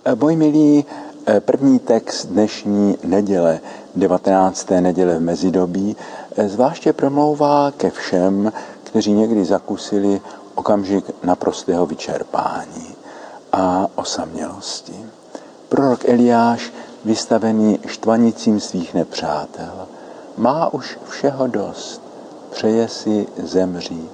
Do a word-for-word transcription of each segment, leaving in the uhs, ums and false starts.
Moji milí, první text dnešní neděle, devatenácté neděle v mezidobí, zvláště promlouvá ke všem, kteří někdy zakusili okamžik naprostého vyčerpání a osamělosti. Prorok Eliáš, vystavený štvanicím svých nepřátel, má už všeho dost, přeje si zemřít.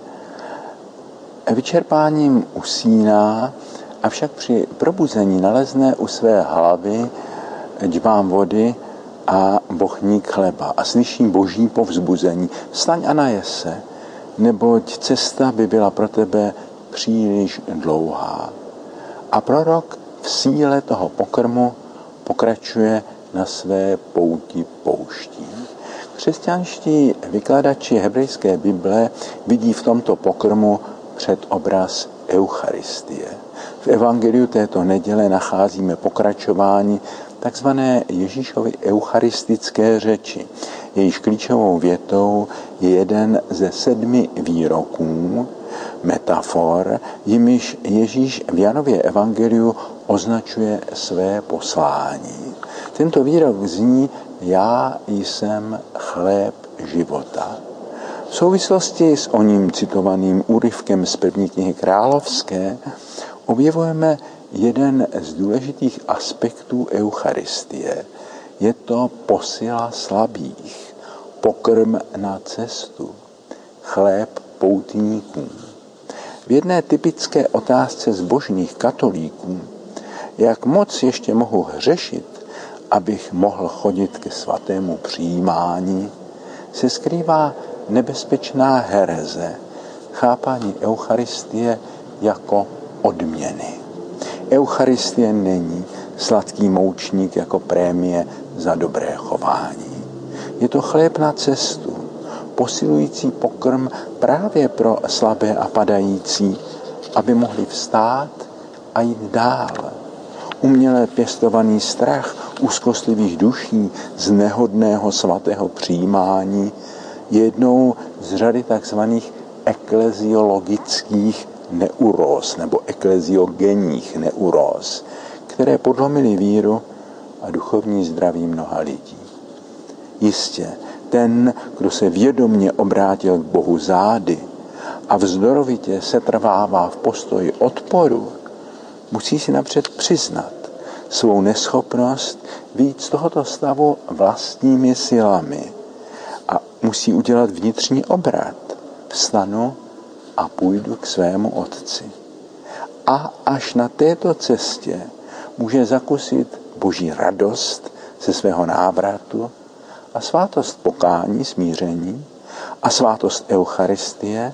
Vyčerpáním usíná, avšak při probuzení nalezne u své hlavy džbán vody a bochník chleba a slyší boží povzbuzení: vstaň a najes se, neboť cesta by byla pro tebe příliš dlouhá. A prorok v síle toho pokrmu pokračuje na své pouti pouští. Křesťanští vykladači hebrejské Bible vidí v tomto pokrmu předobraz Eucharistie. V evangeliu této neděle nacházíme pokračování takzvané Ježíšovy eucharistické řeči. Jejíž klíčovou větou je jeden ze sedmi výroků, metafor, jimiž Ježíš v Janově evangeliu označuje své poslání. Tento výrok zní: já jsem chléb života. V souvislosti s oním citovaným úryvkem z první knihy Královské objevujeme jeden z důležitých aspektů Eucharistie. Je to posila slabých, pokrm na cestu, chléb poutníkům. V jedné typické otázce zbožných katolíků, jak moc ještě mohu hřešit, abych mohl chodit ke svatému přijímání, se skrývá nebezpečná hereze, chápání Eucharistie jako odměny. Eucharistie není sladký moučník jako prémie za dobré chování. Je to chléb na cestu, posilující pokrm právě pro slabé a padající, aby mohli vstát a jít dál. Uměle pěstovaný strach úzkostlivých duší z nehodného svatého přijímání je jednou z řady takzvaných ekleziologických neuróz nebo ekleziogenních neuróz, které podlomily víru a duchovní zdraví mnoha lidí. Jistě, ten, kdo se vědomně obrátil k Bohu zády a vzdorovitě setrvává v postoji odporu, musí si napřed přiznat svou neschopnost vyjít z tohoto stavu vlastními silami a musí udělat vnitřní obrat. Vstanu a půjdu k svému Otci. A až na této cestě může zakusit boží radost ze svého návratu a svátost pokání, smíření a svátost Eucharistie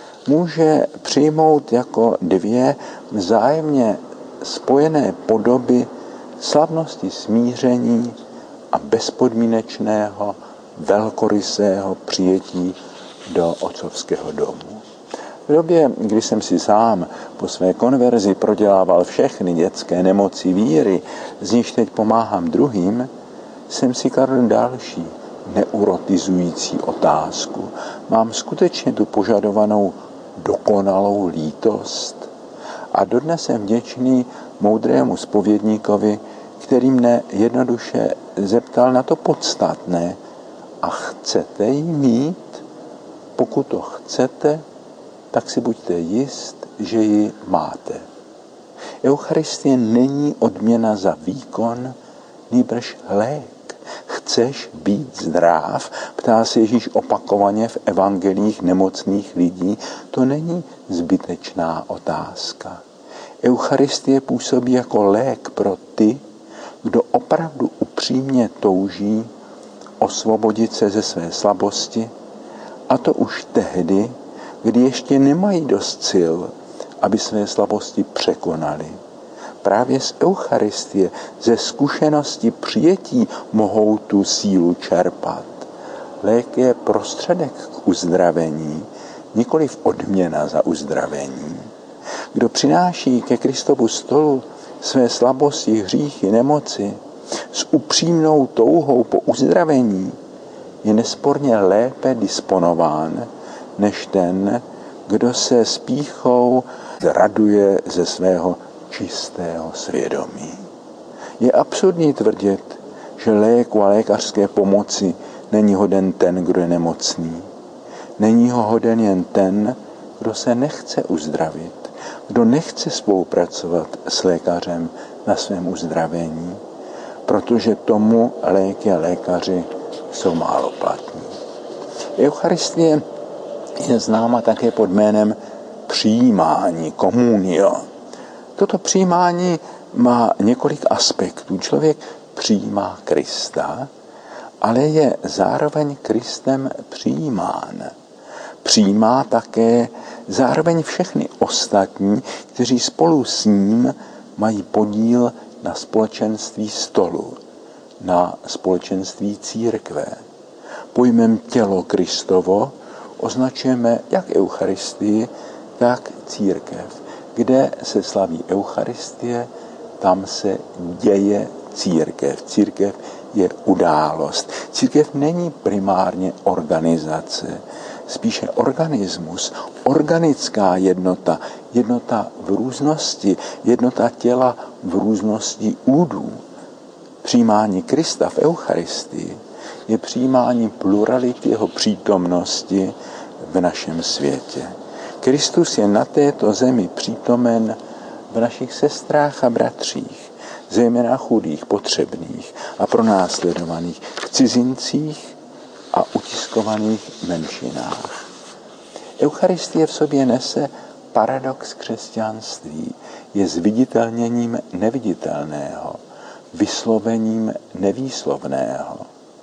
může přijmout jako dvě vzájemně spojené podoby slavnosti smíření a bezpodmínečného velkorysého přijetí do otcovského domu. V době, kdy jsem si sám po své konverzi prodělával všechny dětské nemoci víry, z níž teď pomáhám druhým, jsem si kladl další neurotizující otázku. Mám skutečně tu požadovanou dokonalou lítost? A dodnes jsem vděčný moudrému zpovědníkovi, který mne jednoduše zeptal na to podstatné: a chcete ji mít? Pokud to chcete, tak si buďte jist, že ji máte. Eucharistie není odměna za výkon, nýbrž lék. Chceš být zdrav? Ptá se Ježíš opakovaně v evangelích nemocných lidí. To není zbytečná otázka. Eucharistie působí jako lék pro ty, kdo opravdu upřímně touží osvobodit se ze své slabosti, a to už tehdy, kdy ještě nemají dost sil, aby své slabosti překonali. Právě z Eucharistie, ze zkušenosti přijetí mohou tu sílu čerpat. Lék je prostředek k uzdravení, nikoliv odměna za uzdravení. Kdo přináší ke Kristovu stolu své slabosti, hříchy, nemoci s upřímnou touhou po uzdravení, je nesporně lépe disponován než ten, kdo se s pýchou raduje ze svého čistého svědomí. Je absurdní tvrdit, že léku a lékařské pomoci není hoden ten, kdo je nemocný. Není ho hoden jen ten, kdo se nechce uzdravit, kdo nechce spolupracovat s lékařem na svém uzdravení, protože tomu léky a lékaři jsou málo platní. Eucharistie je známa také pod jménem přijímání, komunio. Toto přijímání má několik aspektů. Člověk přijímá Krista, ale je zároveň Kristem přijímán. Přijímá také zároveň všechny ostatní, kteří spolu s ním mají podíl na společenství stolu, na společenství církve. Pojmem tělo Kristovo označujeme jak Eucharistii, tak církev. Kde se slaví Eucharistie, tam se děje církev. Církev je událost. Církev není primárně organizace, spíše organismus, organická jednota, jednota v různosti, jednota těla v různosti údů. Přijímání Krista v Eucharistii je přijímání plurality jeho přítomnosti v našem světě. Kristus je na této zemi přítomen v našich sestrách a bratřích, zejména chudých, potřebných a pronásledovaných, v cizincích a utiskovaných menšinách. Eucharistie v sobě nese paradox křesťanství, je zviditelněním neviditelného, vyslovením nevýslovného.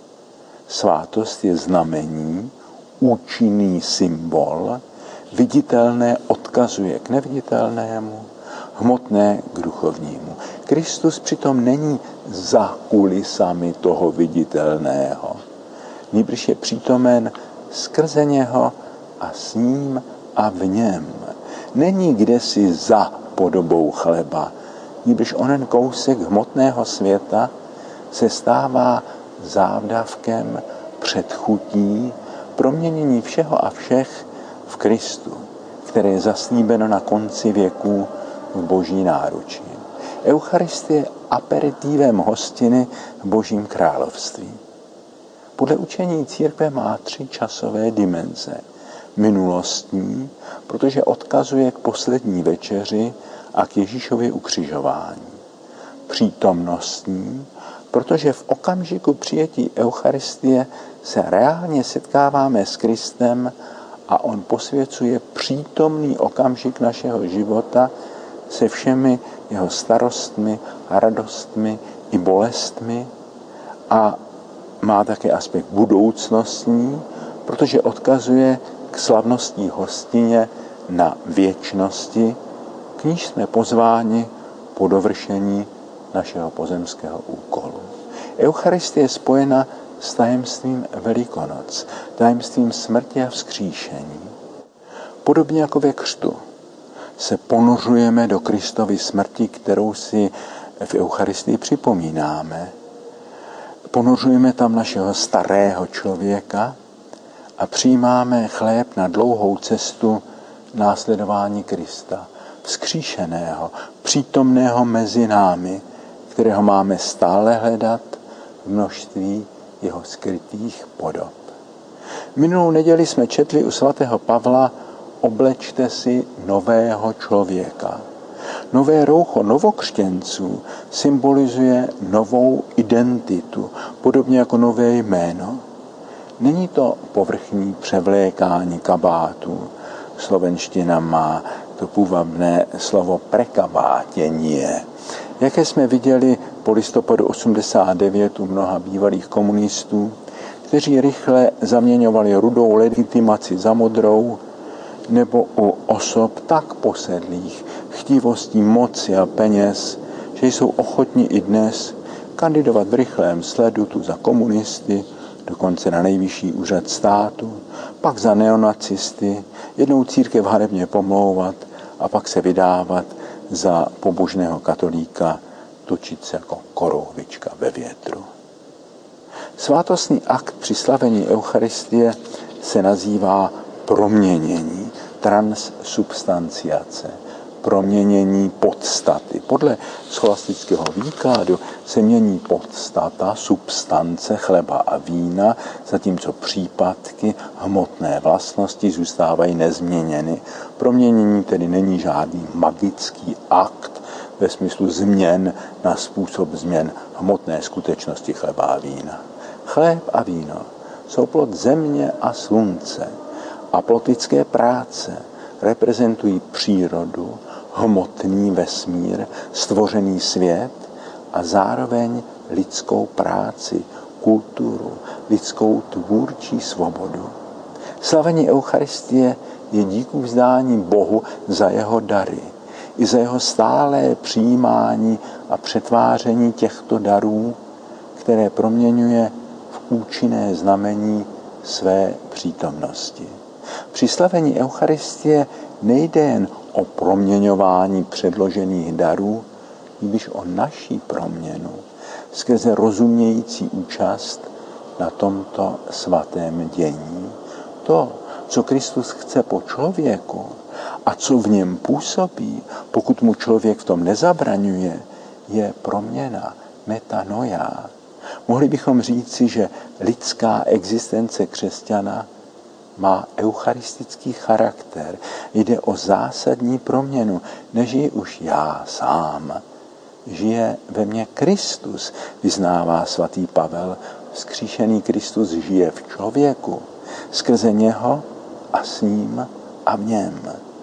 Svátost je znamení, účinný symbol, viditelné odkazuje k neviditelnému, hmotné k duchovnímu. Kristus přitom není za kulisami toho viditelného. Nýbrž je přítomen skrze něho a s ním a v něm. Není kdesi za podobou chleba, nýbrž onen kousek hmotného světa se stává závdavkem, předchutí, proměnění všeho a všech v Kristu, které je zaslíbeno na konci věků v Boží náručí. Eucharistie je aperitivem hostiny v Božím království. Podle učení církve má tři časové dimenze. Minulostní, protože odkazuje k poslední večeři a k Ježíšově ukřižování. Přítomnostní, protože v okamžiku přijetí Eucharistie se reálně setkáváme s Kristem a on posvěcuje přítomný okamžik našeho života se všemi jeho starostmi, radostmi i bolestmi a má také aspekt budoucnostní, protože odkazuje k slavnostní hostině na věčnosti, k níž jsme pozváni po dovršení našeho pozemského úkolu. Eucharistie je spojena s tajemstvím Velikonoc, tajemstvím smrti a vzkříšení. Podobně jako ve křtu se ponořujeme do Kristovy smrti, kterou si v Eucharistii připomínáme. Ponořujeme tam našeho starého člověka a přijímáme chléb na dlouhou cestu následování Krista, vzkříšeného, přítomného mezi námi, kterého máme stále hledat v množství jeho skrytých podob. Minulou neděli jsme četli u svatého Pavla: oblečte si nového člověka. Nové roucho novokřtěnců symbolizuje novou identitu, podobně jako nové jméno. Není to povrchní převlékání kabátu. Slovenština má to půvabné slovo prekabátěnie, jaké jsme viděli po listopadu osmdesát devět u mnoha bývalých komunistů, kteří rychle zaměňovali rudou legitimaci za modrou, nebo u osob tak posedlých chtivostí moci a peněz, že jsou ochotni i dnes kandidovat v rychlém sledu tu za komunisty, dokonce na nejvyšší úřad státu, pak za neonacisty, jednou církev hanebně pomlouvat a pak se vydávat za pobožného katolíka, točit se jako korouhvička ve větru. Svátostný akt při slavení Eucharistie se nazývá proměnění, transsubstanciace, proměnění podstaty. Podle scholastického výkladu se mění podstata, substance chleba a vína, zatímco případky, hmotné vlastnosti zůstávají nezměněny. Proměnění tedy není žádný magický akt ve smyslu změn na způsob změn hmotné skutečnosti chleba a vína. Chléb a víno jsou plod země a slunce a plod lidské práce. Reprezentují přírodu, hmotný vesmír, stvořený svět a zároveň lidskou práci, kulturu, lidskou tvůrčí svobodu. Slavení Eucharistie je díku vzdání Bohu za jeho dary, i za jeho stálé přijímání a přetváření těchto darů, které proměňuje v účinné znamení své přítomnosti. Při slavení Eucharistie nejde jen o proměňování předložených darů, nýbrž o naší proměnu skrze rozumějící účast na tomto svatém dění. To, co Kristus chce po člověku a co v něm působí, pokud mu člověk v tom nezabraňuje, je proměna, metanoia. Mohli bychom říci, že lidská existence křesťana má eucharistický charakter. Jde o zásadní proměnu. Nežije už já sám. Žije ve mně Kristus, vyznává svatý Pavel. Vzkříšený Kristus žije v člověku. Skrze něho a s ním a v něm.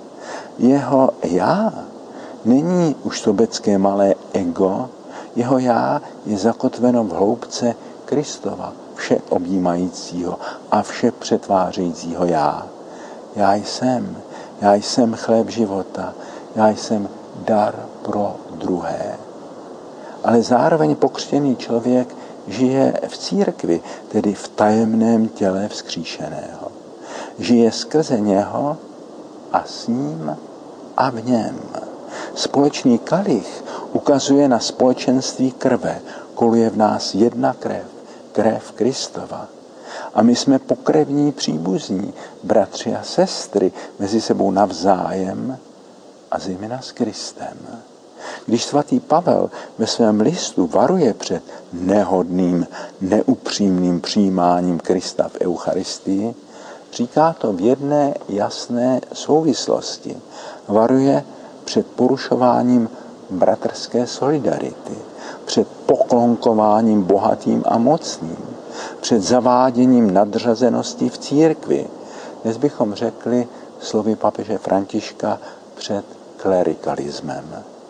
Jeho já není už sobecké malé ego, jeho já je zakotveno v hloubce Kristova, vše objímajícího a vše přetvářejícího já. Já jsem, já jsem chléb života, já jsem dar pro druhé. Ale zároveň pokřtěný člověk žije v církvi, tedy v tajemném těle vzkříšeného. Žije skrze něho a s ním a v něm. Společný kalich ukazuje na společenství krve, koluje v nás jedna krev, krev Kristova. A my jsme pokrevní příbuzní, bratři a sestry, mezi sebou navzájem a zejména s Kristem. Když svatý Pavel ve svém listu varuje před nehodným, neupřímným přijímáním Krista v Eucharistii, říká to v jedné jasné souvislosti. Varuje před porušováním bratrské solidarity, před poklonkováním bohatým a mocným, před zaváděním nadřazenosti v církvi. Dnes bychom řekli slovy papeže Františka před klerikalismem.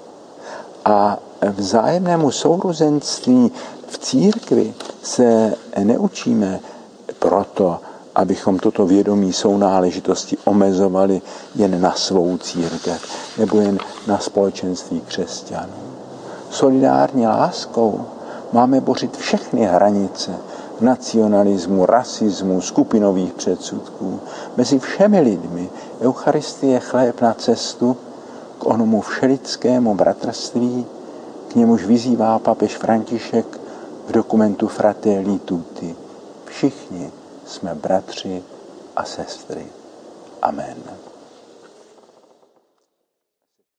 A vzájemnému sourozenství v církvi se neučíme proto, abychom toto vědomí sounáležitosti omezovali jen na svou církev nebo jen na společenství křesťanů. Solidární láskou máme bořit všechny hranice nacionalismu, rasismu, skupinových předsudků. Mezi všemi lidmi Eucharistie je chléb na cestu k onomu všelidskému bratrství, k němuž vyzývá papež František v dokumentu Fratelli Tutti. Všichni jsme bratři a sestry. Amen.